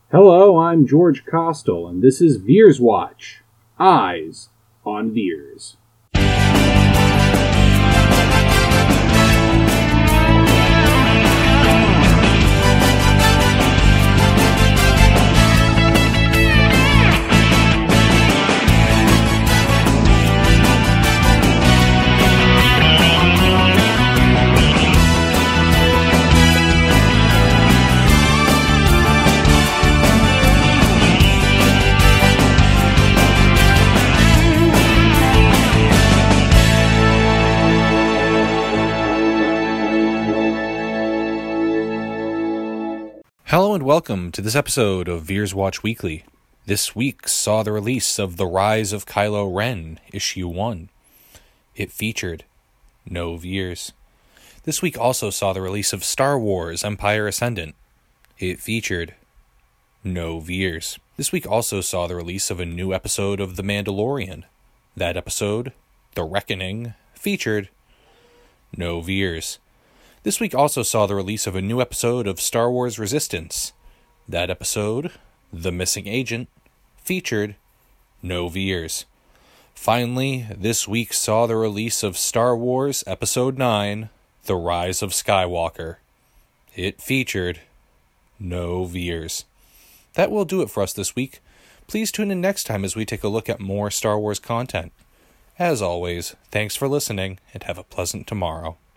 Hello, I'm George Costel, and this is Veers Watch. Eyes on Veers. Hello and welcome to this episode of Veers Watch Weekly. This week saw the release of The Rise of Kylo Ren, Issue 1. It featured no Veers. This week also saw the release of Star Wars Empire Ascendant. It featured no Veers. This week also saw the release of a new episode of The Mandalorian. That episode, The Reckoning, featured no Veers. This week also saw the release of a new episode of Star Wars Resistance. That episode, The Missing Agent, featured no Veers. Finally, this week saw the release of Star Wars Episode 9, The Rise of Skywalker. It featured no Veers. That will do it for us this week. Please tune in next time as we take a look at more Star Wars content. As always, thanks for listening and have a pleasant tomorrow.